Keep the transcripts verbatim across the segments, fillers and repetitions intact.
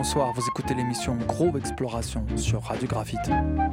bonsoir, vous écoutez l'émission Groove Exploration sur Radio Graphite.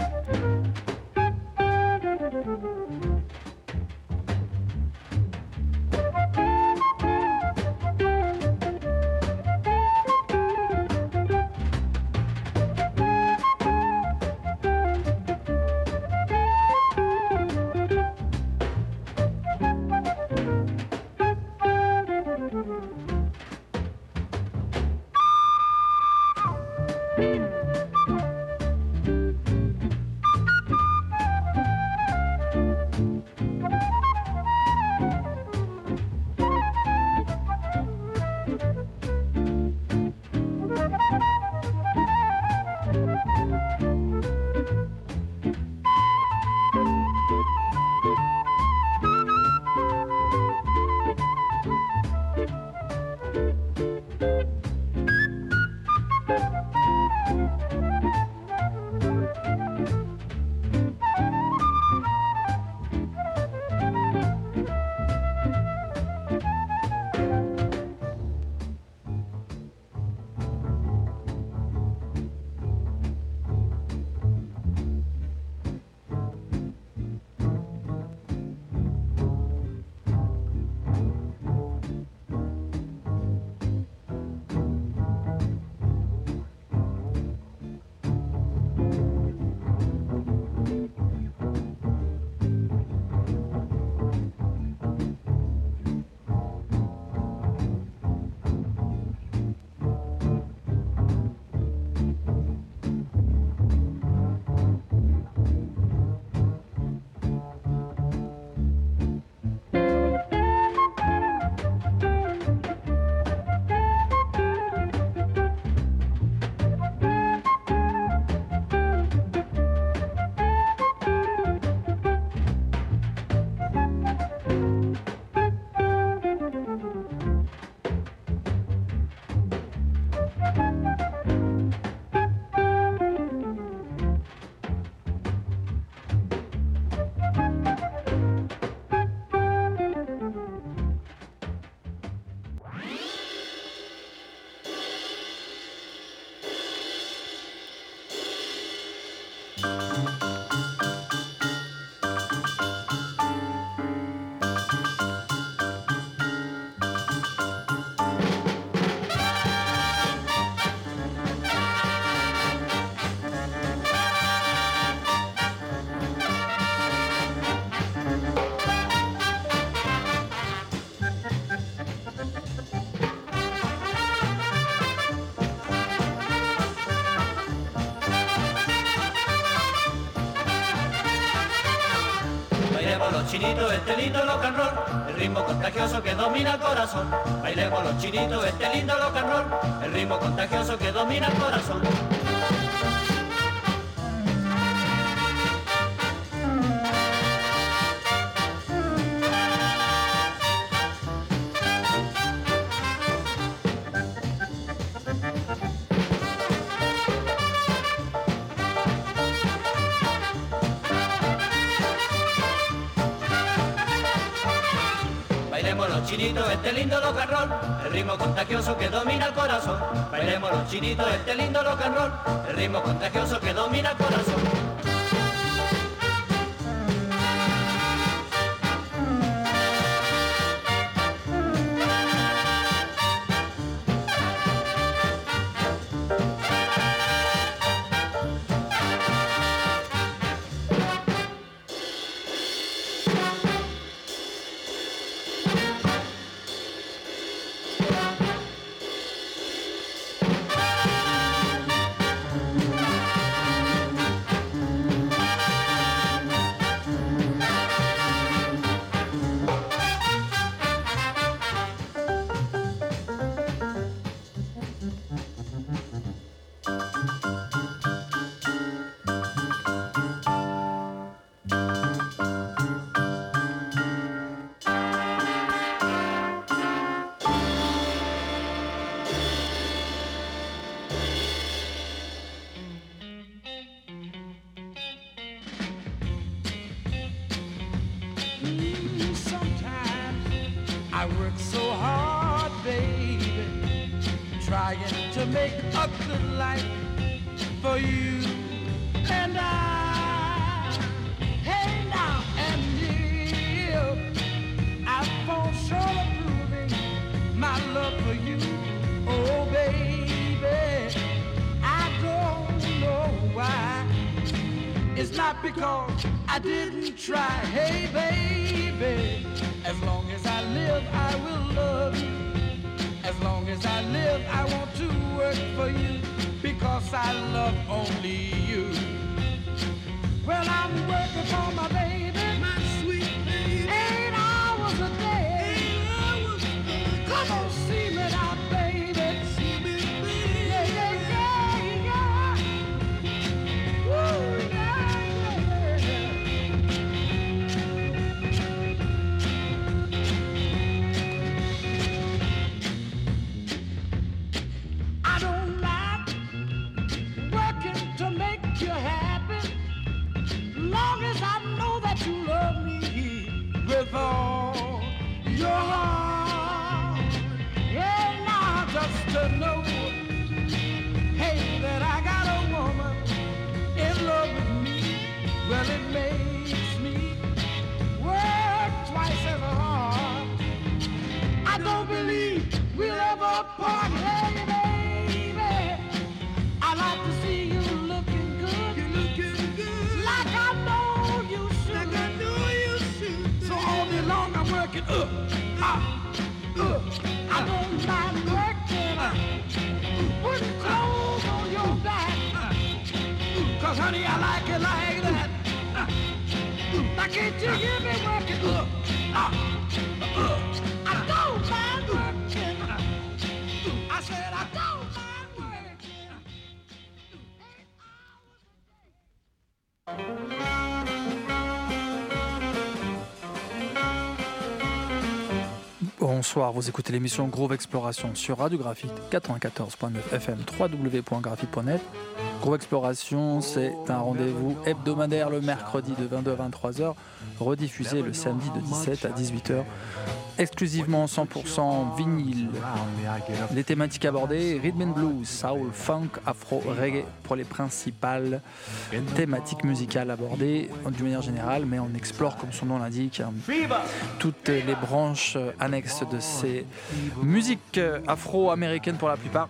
Los chinitos, este lindo rock and roll, el ritmo contagioso que domina el corazón. Bailemos los chinitos, este lindo rock and roll, el ritmo contagioso que domina el corazón. Bailemos los chinitos, este lindo rock and roll, el ritmo contagioso que domina el corazón. Bailemos los chinitos, este lindo rock and roll, el ritmo contagioso que domina el corazón. I work so hard, baby, trying to make a good life for you and I. Hey now, and you, I fall short of proving my love for you. Oh baby, I don't know why. It's not because I didn't try. Hey baby, as long as I live I will love you. As long as I live I want to work for you, because I love only you. Well, I'm working for my baby, my sweet baby, eight hours a day. Eight hours a day. Come on, see me now, baby. See me, baby. Yeah, yeah, yeah, yeah. Woo, yeah, yeah, yeah. I don't mind working to make you happy, long as I know that you love me with all your heart. Yeah, now just to know, hey, that I got a woman in love with me, well, it makes me work twice as hard. I don't believe we'll ever part, hey, baby. I like to see you looking good. You're looking good. Like I know you should. Like I know you should. So all day long I'm working up, up, up. I don't mind working up, putting clothes on your back. Cause honey, I like it like that. Now can't you hear me working up, up, up. I don't mind working. I said I don't mind working. Bonsoir, vous écoutez l'émission Groove Exploration sur Radio Graphite quatre-vingt-quatorze point neuf F M, w w w point graphite point net. Groove Exploration, c'est un rendez-vous hebdomadaire le mercredi de vingt-deux à vingt-trois heures, rediffusé le samedi de dix-sept à dix-huit heures, exclusivement cent pour cent vinyle. Les thématiques abordées, rhythm and blues, soul, funk, afro, reggae pour les principales thématiques musicales abordées d'une manière générale, mais on explore, comme son nom l'indique, toutes les branches annexes de ces musiques afro-américaines pour la plupart.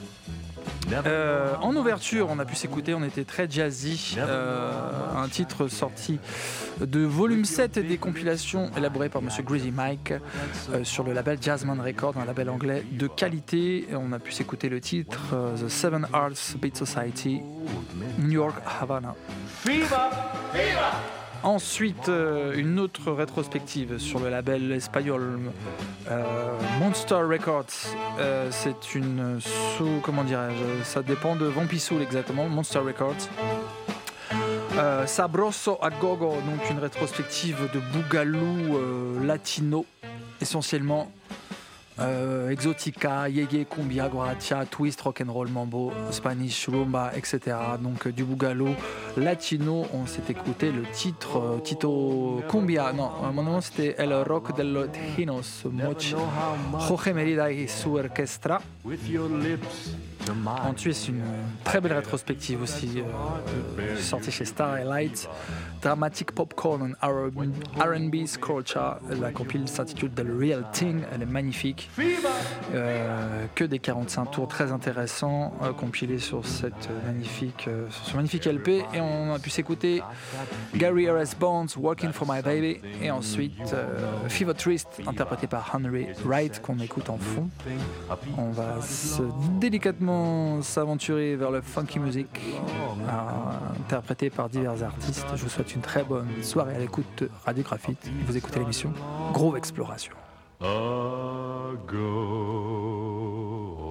Euh, en ouverture, on a pu s'écouter, on était très jazzy, euh, un titre sorti de volume sept des compilations élaborées par Monsieur Greasy Mike euh, sur le label Jazzman Records, un label anglais de qualité. On a pu s'écouter le titre euh, The Seven Arts Beat Society, New York, Havana. Viva, viva. Ensuite, euh, une autre rétrospective sur le label espagnol euh, Monster Records. Euh, c'est une sous, comment dirais-je, ça dépend de Vampisoul exactement, Monster Records. Euh, Sabroso a Gogo, donc une rétrospective de boogaloo euh, latino, essentiellement euh, exotica, yéyé, cumbia, guaracha, twist, rock'n'roll, mambo, spanish, rumba, et cetera. Donc euh, du boogaloo latino. On s'est écouté le titre euh, Tito Cumbia, non, à mon nom c'était El Rock de los Tejinos, Jorge Merida et su orchestra. Ensuite, c'est une très belle rétrospective aussi, euh, sortie chez Starlight, Dramatic Popcorn and R and B Scorcha. La compile s'intitule The Real Thing, elle est magnifique. Euh, que des quarante-cinq tours très intéressants euh, compilés sur cette magnifique, euh, sur ce magnifique L P. Et on a pu s'écouter Gary R S Bonds, Working for My Baby, et ensuite euh, Fever Twist, interprété par Henry Wright, qu'on écoute en fond. On va se délicatement s'aventurer vers le funky music, euh, interprété par divers artistes. Je vous souhaite une très bonne soirée à l'écoute de Radio Graphite. Vous écoutez l'émission Groove Exploration. Ago.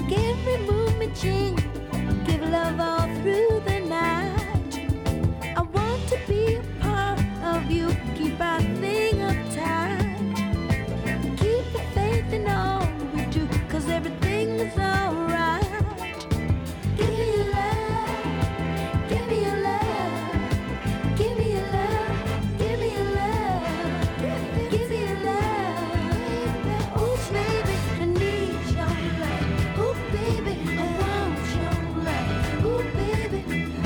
every movement change, give love all through the night. I want to be a part of you, keep our thing uptight. Keep the faith in all we do, cause everything is alright. Give me your love, give me your love, give me your love, give me your love, give me your love. Oh baby, I need your love. Oh baby, I want your love. Oh baby,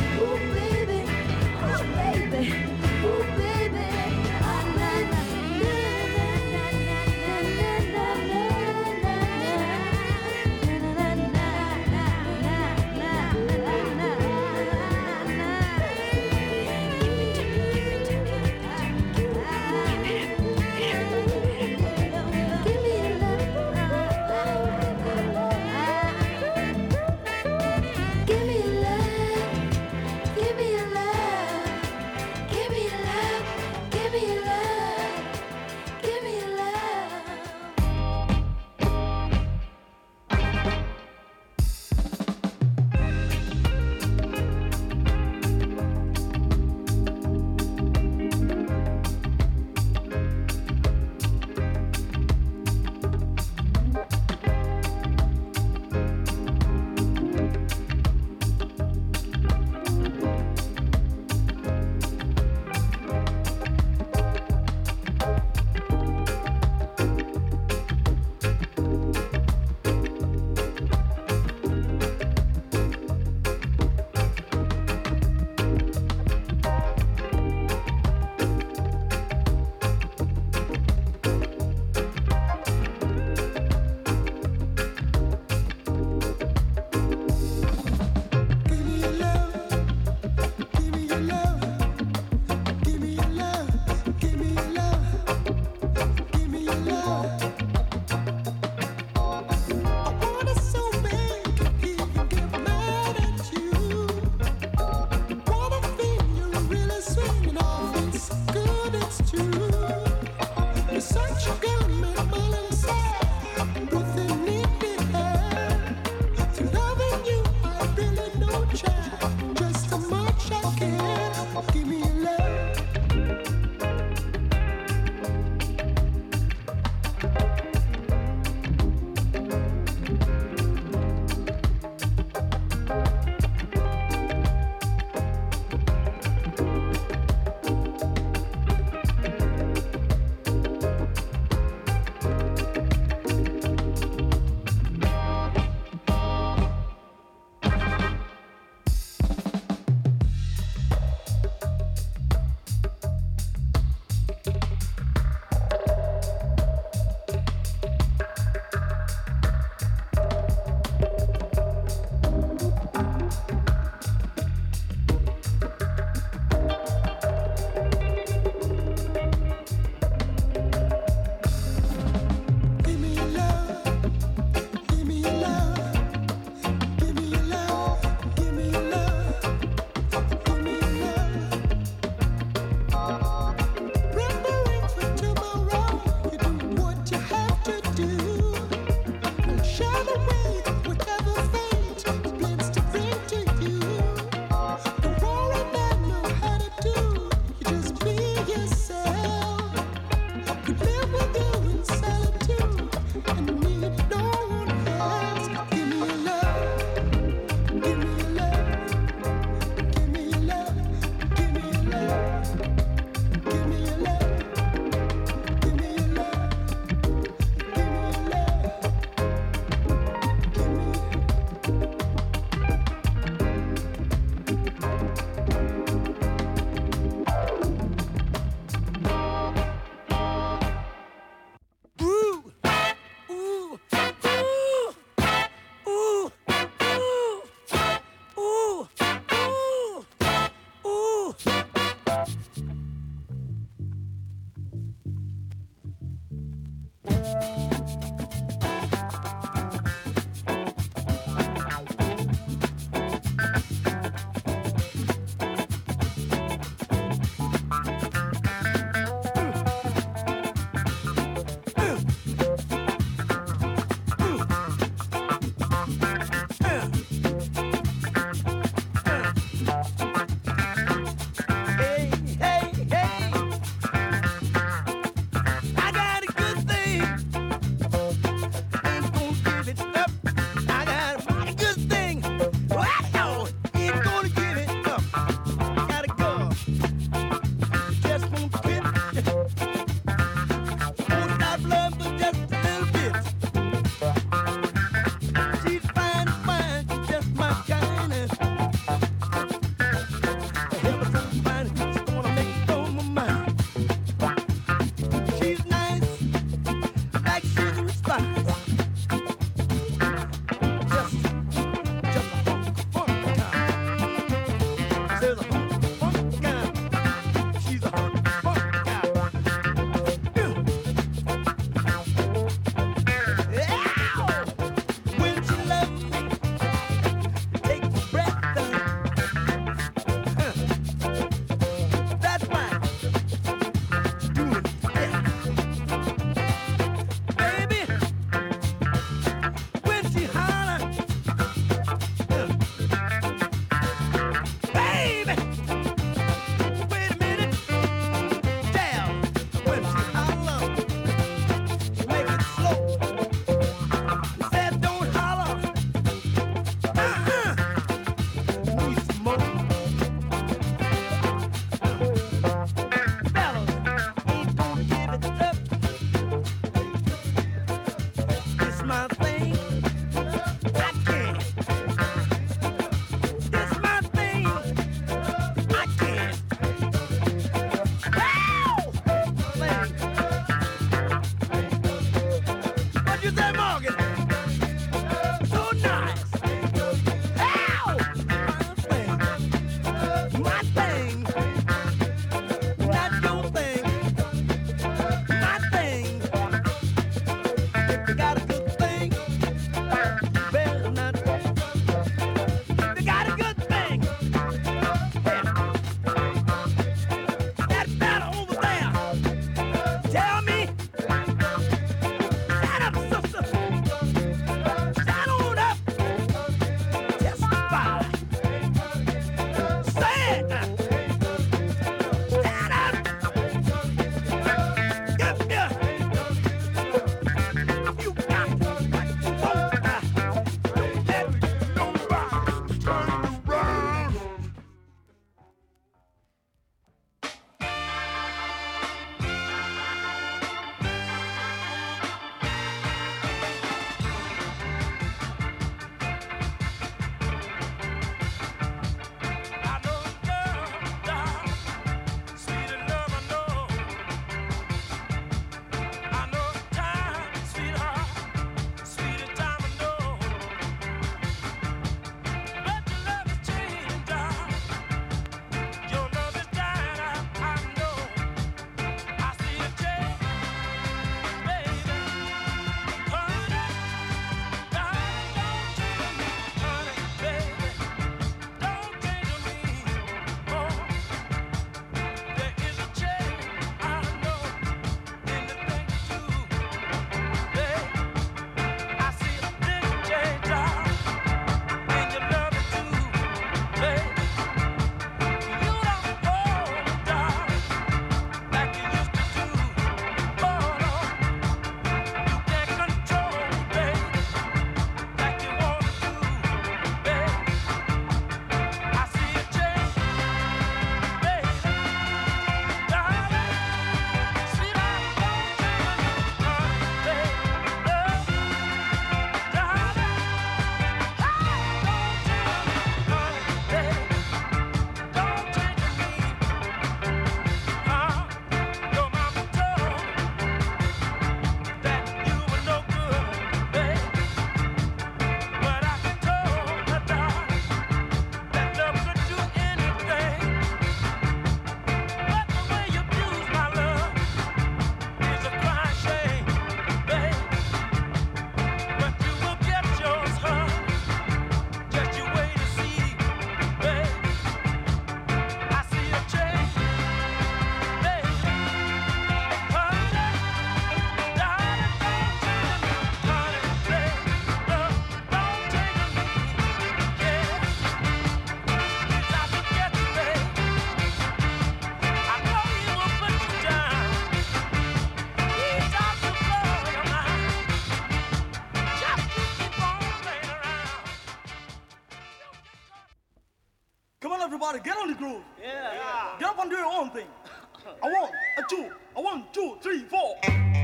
everybody, get on the groove. Yeah. yeah. Get up and do your own thing. A one, a two, a one, two, three, four.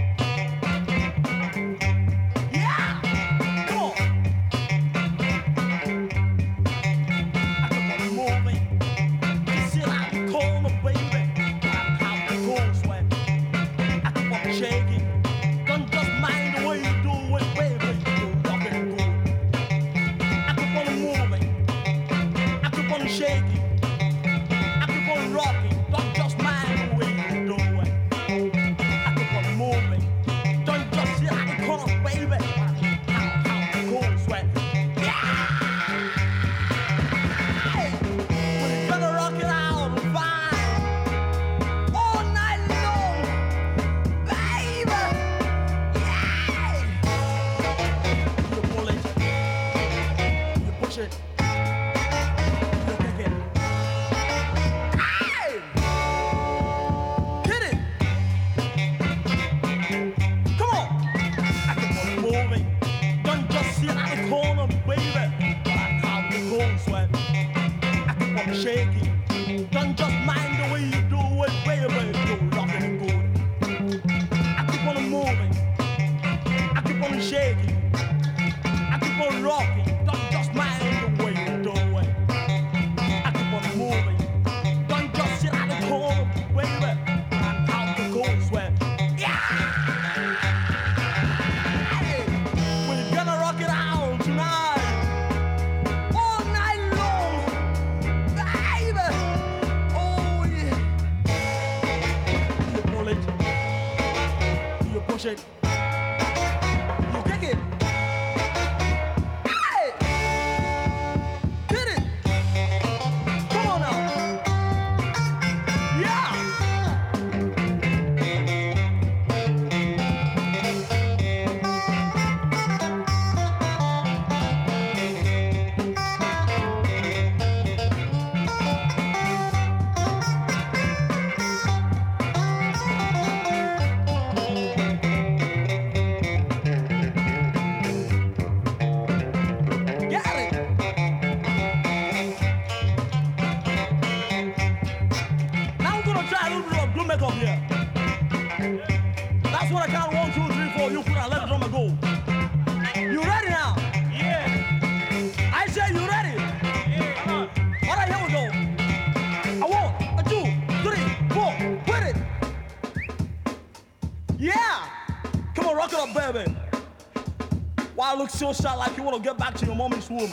Yeah! Come on. I keep on moving. You see like a corner, baby. How the cold sweat. I keep on shaking. Don't just mind the way you do it, baby. You're rocking good. I keep on moving. I keep on shaking. I keep on rocking. Don't just mind the way you do it. I keep on moving. Don't just sit like a corner, baby. How, how the cold sweat. Yeah! We're gonna rock it out and fine. All night long, baby. Yeah! You pull it. You push it. You kick it. Hey! Hit it. Come on. I keep on moving. Don't just sit at the corner, baby. Like how the cold sweat. I keep on shaking. Don't just mind the way you do it, baby. You're rocking good. I keep on moving. I keep on shaking. I keep on rocking. Don't just mind the way you do it. I keep on moving. Don't just sit at the corner, baby. Like how the cold sweat. Yeah! We're gonna rock it out tonight. All night long, baby. Oh yeah. You pull it. You push it. You kick it. Hey! Hit it. Come on now. Yeah! Get it. Now we're gonna try a little bit of blue makeup here. That's what I count one, two, three, four. You put and let the drummer go. You ready now? Yeah. I say you ready? Yeah. Come on. All right, here we go. A one, a two, three, four. Quit it. Yeah. Come on, rock it up, baby. Why look so sad like you want to get back to your mommy's womb?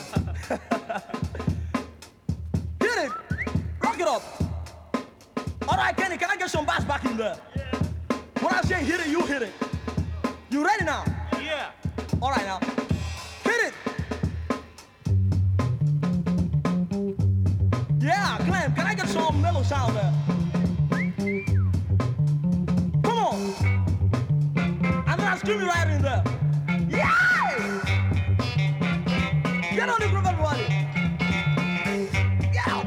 Hit it. Rock it up. All right, Kenny, can I get some bass back in there? Yeah. When I say hit it, you hit it. You ready now? Yeah. All right now. Hit it. Yeah, Clem, can I get some mellow sound there? Come on. And then I scream you right in there. Yeah! Get on the groove, everybody. Yeah!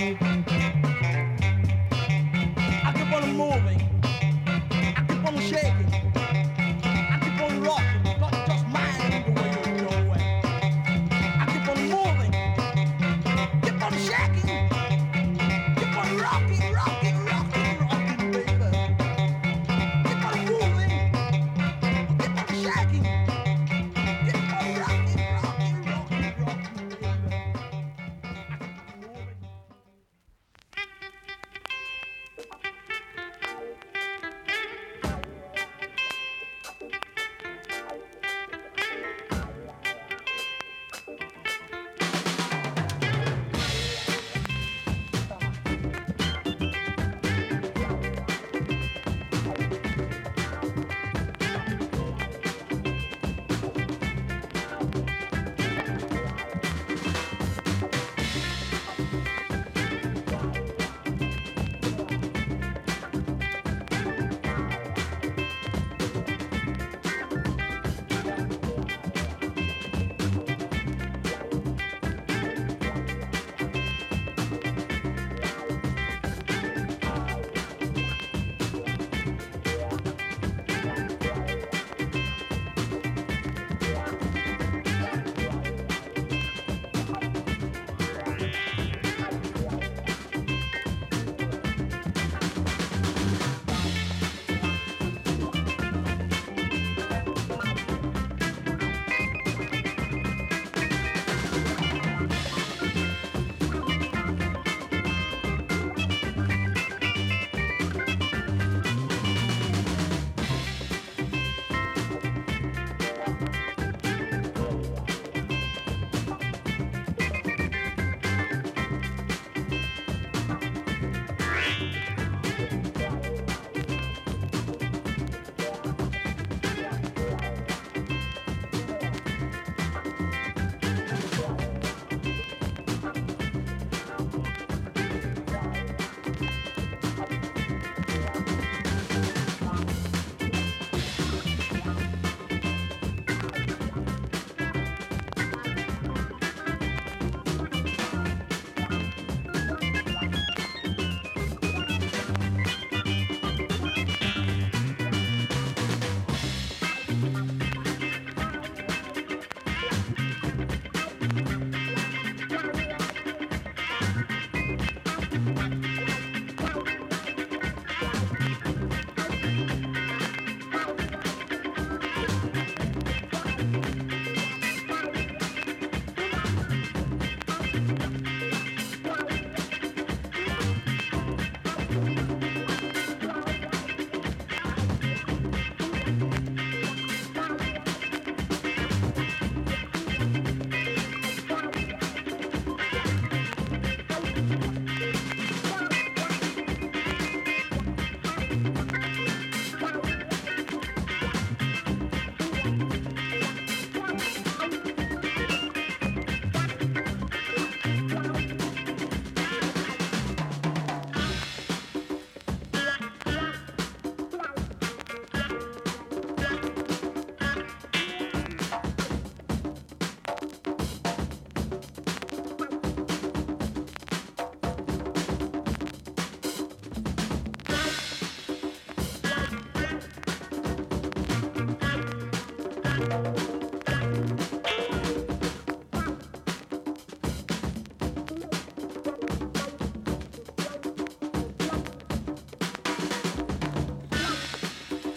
I keep on moving. I keep on shaking. I keep on rocking. Not just mind the way you do it. I keep on moving. Keep on shaking. Keep on rocking, rocking, rocking, rocking, baby. Keep on moving. Keep on shaking.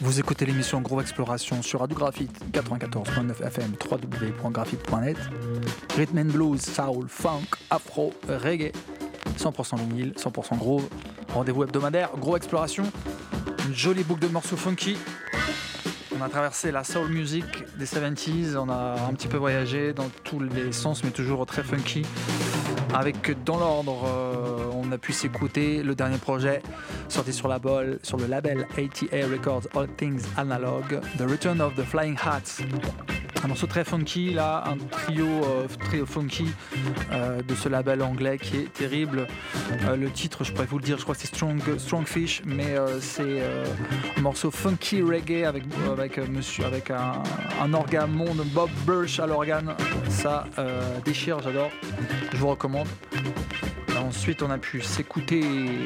Vous écoutez l'émission Groove Exploration sur Radio Graphite quatre-vingt-quatorze point neuf F M, w w w point graphite point net. Rhythm and blues, soul, funk, afro, reggae, cent pour cent vinyle, cent pour cent groove. Rendez-vous hebdomadaire, Groove Exploration. Une jolie boucle de morceaux funky. On a traversé la soul music des soixante-dix, on a un petit peu voyagé dans tous les sens, mais toujours très funky. Avec, dans l'ordre, euh, on a pu s'écouter le dernier projet sorti sur, la bol, sur le label A T A Records, All Things Analog, The Return of the Flying Hats. Un morceau très funky, là, un trio, euh, trio funky euh, de ce label anglais qui est terrible. Euh, le titre, je pourrais vous le dire, je crois que c'est Strong, Strong Fish, mais euh, c'est euh, un morceau funky reggae avec, avec, euh, monsieur, avec un, un orgamon de Bob Birch à l'organe. Ça euh, déchire, j'adore, je vous recommande. Ensuite, on a pu s'écouter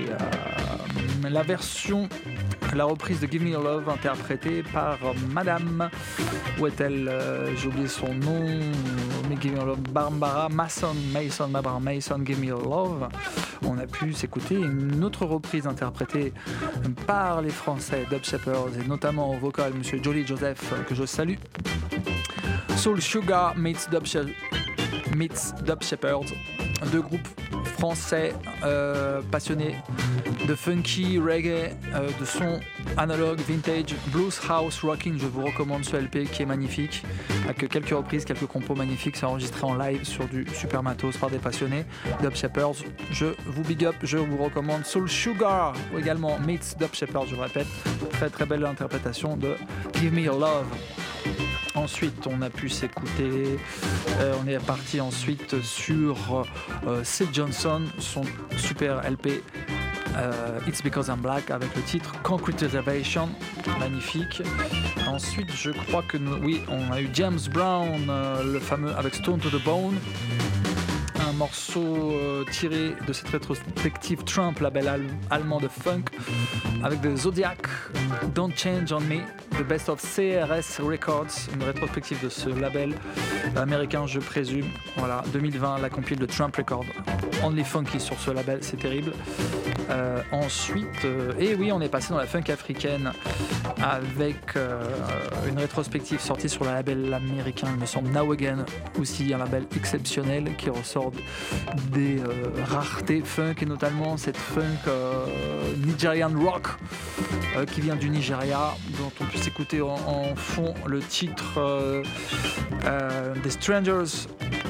euh, la version, la reprise de Give Me Your Love interprétée par Madame, où est-elle euh, j'ai oublié son nom, mais Give Me Your Love, Barbara Mason, Mason, Barbara Mason, Give Me Your Love. On a pu s'écouter une autre reprise interprétée par les Français Dub Shepherds et notamment au vocal Monsieur Jolly Joseph, que je salue. Soul Sugar meets Dub, She- meets Dub Shepherds, deux groupes français euh, passionnés de funky, reggae, euh, de son analogue, vintage, blues, house, rocking. Je vous recommande ce L P qui est magnifique, avec quelques reprises, quelques compos magnifiques. C'est enregistré en live sur du super matos par des passionnés. Dub Shepherds, je vous big up, je vous recommande. Soul Sugar également, meets Dub Shepherds, je vous répète. Très très belle interprétation de Give Me Your Love. Ensuite, on a pu s'écouter, euh, on est parti ensuite sur euh, Sid Johnson, son super L P euh, It's Because I'm Black avec le titre Concrete Reservation, magnifique. Ensuite, je crois que nous, oui, on a eu James Brown, euh, le fameux avec Stone to the Bone. Un morceau euh, tiré de cette rétrospective Trump, label al- allemand de funk, avec The Zodiac, Don't Change on Me, The Best of C R S Records, une rétrospective de ce label américain, je présume. Voilà, deux mille vingt, la compile de Trump Records. Only Funky sur ce label, c'est terrible. Euh, ensuite, euh, et oui, on est passé dans la funk africaine avec euh, une rétrospective sortie sur le label américain, il me semble, Now Again, aussi un label exceptionnel qui ressort des euh, raretés funk et notamment cette funk euh, Nigerian rock euh, qui vient du Nigeria, dont on peut s'écouter en, en fond le titre euh, euh, des Strangers.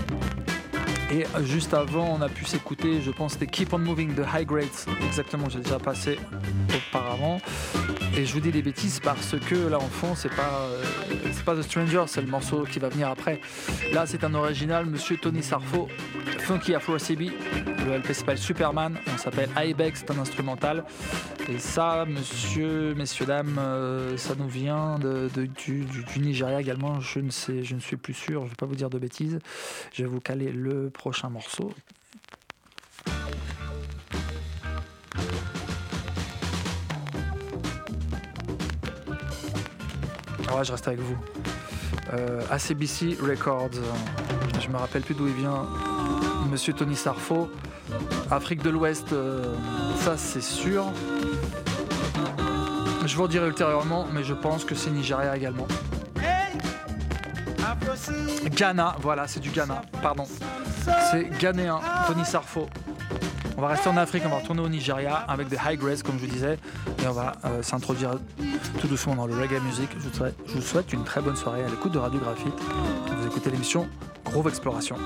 Et juste avant, on a pu s'écouter, je pense, c'était Keep on Moving de High Grades, exactement, j'ai déjà passé auparavant. Et je vous dis des bêtises parce que là en fond, c'est pas, euh, c'est pas The Stranger, c'est le morceau qui va venir après. Là, c'est un original, Monsieur Tony Sarfo, Funky Afro C B. Le L P s'appelle Superman, on s'appelle Ibex, c'est un instrumental. Et ça, monsieur, messieurs, dames, euh, ça nous vient de, de, du, du, du Nigeria également. Je ne sais, je ne suis plus sûr, je ne vais pas vous dire de bêtises. Je vais vous caler le prochain morceau. Ah ouais, je reste avec vous. Euh, A C B C Records, je me rappelle plus d'où il vient. Monsieur Tony Sarfo, Afrique de l'Ouest, euh, ça c'est sûr. Je vous redirai ultérieurement, mais je pense que c'est Nigeria également. Ghana, voilà, c'est du Ghana, pardon. C'est ghanéen, Tony Sarfo. On va rester en Afrique, on va retourner au Nigeria avec des high grades, comme je vous disais, et on va euh, s'introduire tout doucement dans le reggae music. Je vous, souhaite, je vous souhaite une très bonne soirée à l'écoute de Radio Graphite. Vous écoutez l'émission Groove Exploration.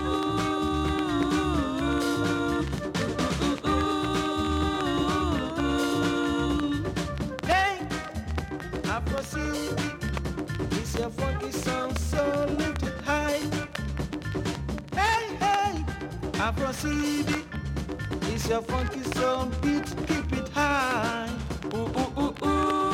It's your funky sound beat, keep it high. Ooh, ooh, ooh, ooh.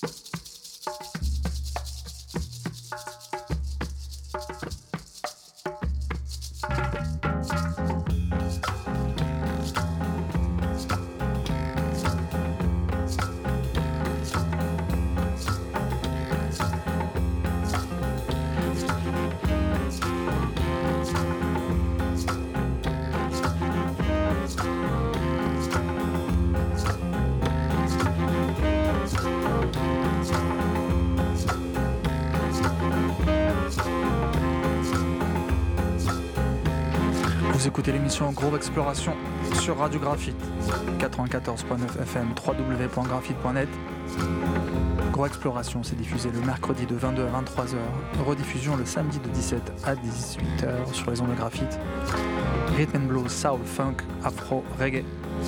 Vous écoutez l'émission Groove Exploration sur Radio Graphite, quatre-vingt-quatorze virgule neuf F M, w w w point graphite point net. Groove Exploration, c'est diffusé le mercredi de vingt-deux à vingt-trois heures, rediffusion le samedi de dix-sept à dix-huit heures sur les ondes de Graphite. Rhythm and blues, soul, funk, afro, reggae.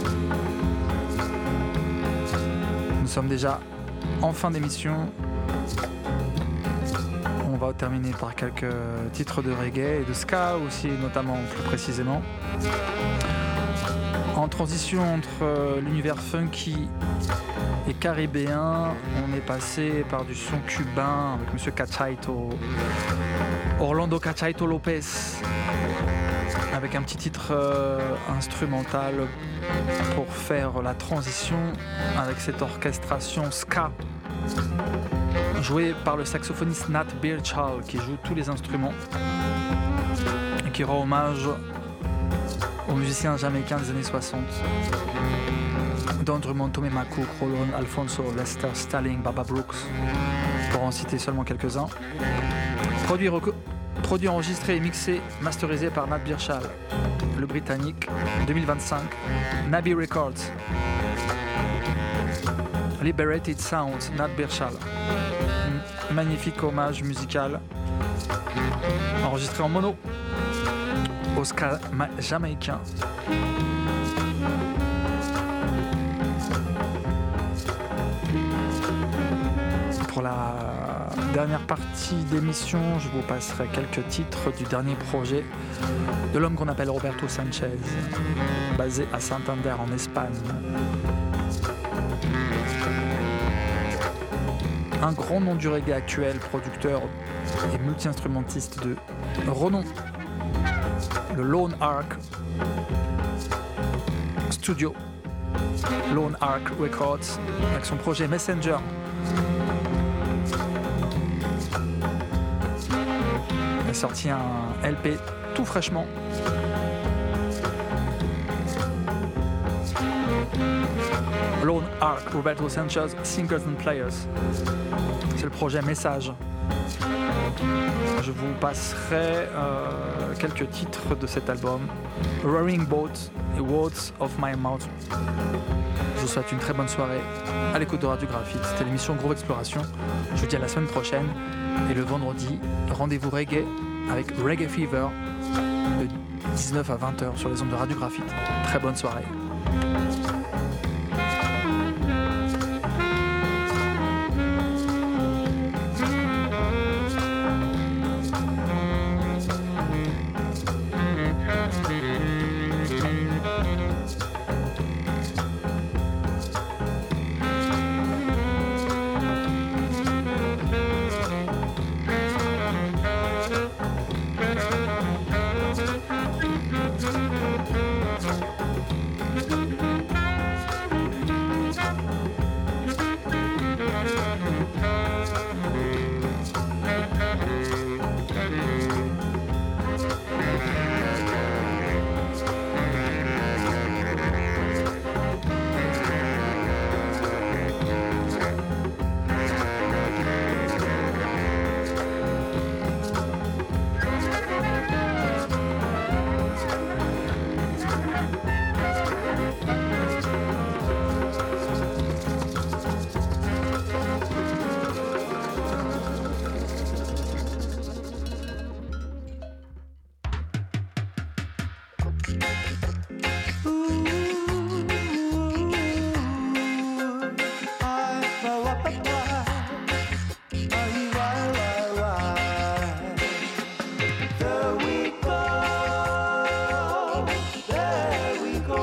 Nous sommes déjà en fin d'émission. On va terminer par quelques titres de reggae et de ska aussi, notamment plus précisément. En transition entre l'univers funky et caribéen, on est passé par du son cubain avec Monsieur Cachaito, Orlando Cachaito Lopez, avec un petit titre euh, instrumental pour faire la transition avec cette orchestration ska, joué par le saxophoniste Nat Birchall qui joue tous les instruments et qui rend hommage aux musiciens jamaïcains des années soixante. Don Drummond, Tommy McCook, Roland Alfonso, Lester Stalling, Baba Brooks, pour en citer seulement quelques-uns. Produit, reco- produit enregistré et mixé, masterisé par Nat Birchall, le Britannique, deux mille vingt-cinq, Nabi Records. Liberated Sounds, Nat Birchall. Magnifique hommage musical, enregistré en mono, au ska ma- jamaïcain. Pour la dernière partie d'émission, je vous passerai quelques titres du dernier projet de l'homme qu'on appelle Roberto Sanchez, basé à Santander en Espagne. Un grand nom du reggae actuel, producteur et multi-instrumentiste de renom, le Lone Ark Studio, Lone Ark Records, avec son projet Messenger. Il a sorti un L P tout fraîchement. Lone Ark, Roberto Sanchez, Singers and Players. C'est le projet Message. Je vous passerai euh, quelques titres de cet album. Roaring Boat et Words of My Mouth. Je vous souhaite une très bonne soirée à l'écoute de Radio Graphite. C'était l'émission Groove Exploration. Je vous dis à la semaine prochaine. Et le vendredi, rendez-vous reggae avec Reggae Fever de dix-neuf à vingt heures sur les ondes de Radio Graphite. Très bonne soirée.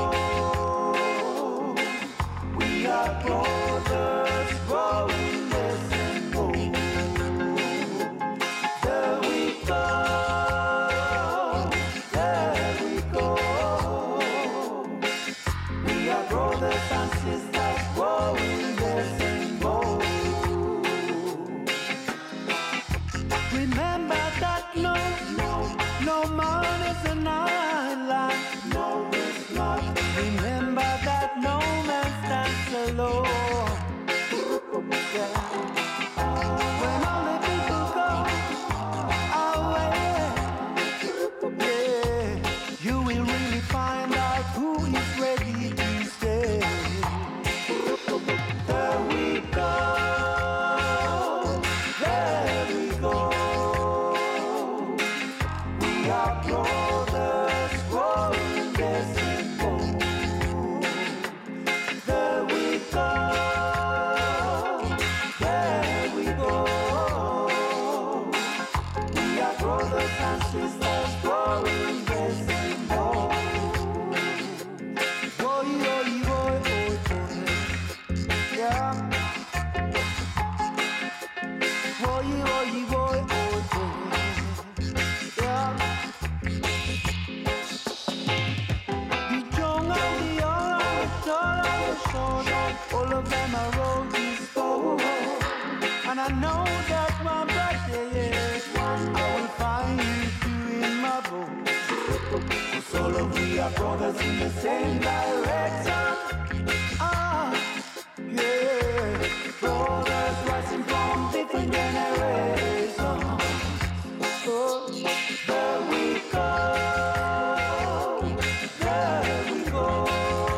Brothers growing I know that one bright day I will find you in my bones. Cause all of we are brothers in the same direction. Ah, yeah. Brothers rising from different generations. Oh, there we go. There we go.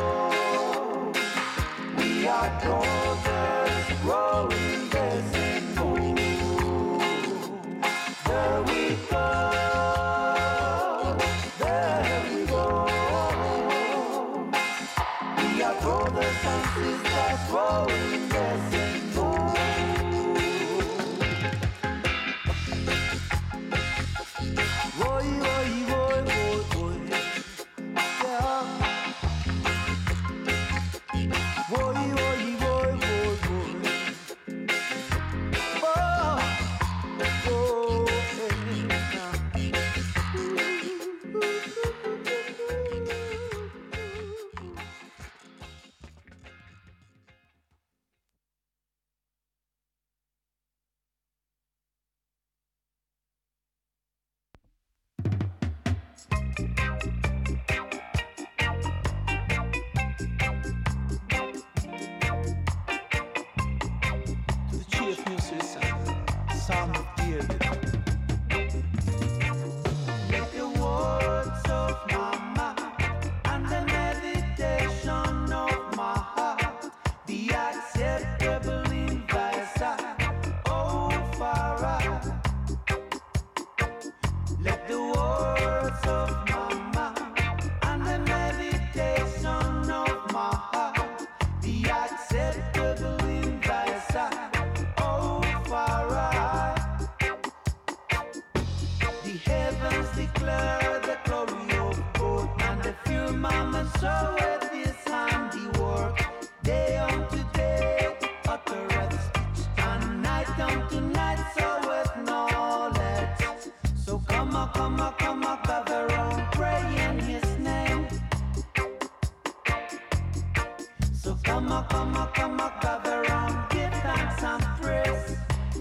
We are brothers growing the same mood. There we go. There we go. We are brothers and sisters growing the same mood. Boy, boy, boy, boy, boy. Yeah. Boy, boy, boy, boy, boy. Oh, oh, hey, the chief musician, Son of David. Let the words of my mouth and the meditation of my heart be acceptable in thy sight, oh Father. Let the words of my mouth and the meditation of my heart be acceptable in thy sight, oh Father. The heavens declare the glory of God, and the firmament showeth his handiwork. Day unto day uttereth speech, and night unto night showeth knowledge. So come on, come on, come on, gather round, pray in his name. So come on, come on, come on, gather round, give thanks and praise.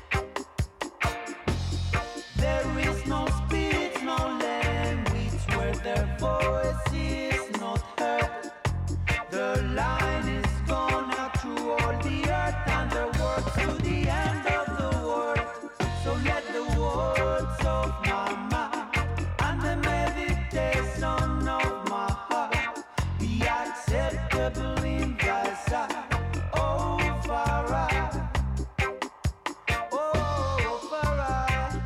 There is no speech, no language where their voice is not heard. The line is gone out through all the earth, and their words to the end of the world. So let the words of my mouth and the meditation of my heart be acceptable in thy sight, oh Father. Oh Father.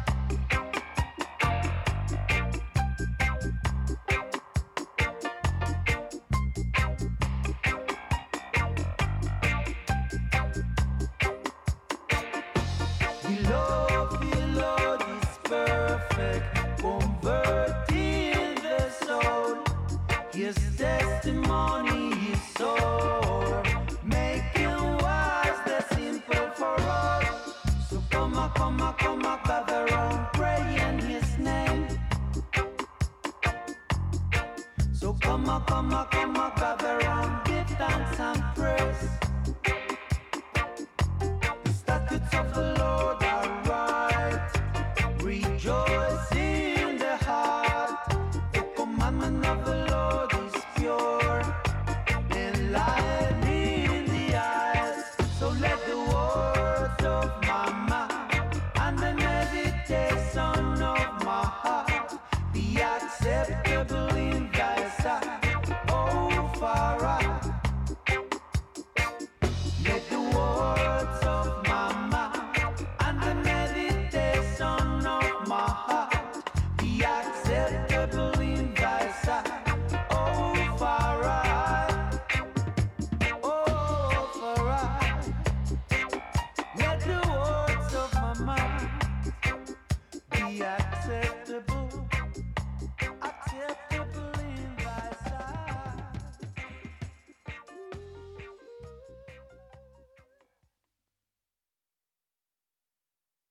The love, the Lord is perfect, converting the soul. His testimony is sure, making wise the simple for all. So come on, come on, come on, gather round, pray in his name. So come on, come on, come on, gather round, give thanks and praise. The statutes of the Lord are right, rejoice in the heart. The commandment of the Lord is pure.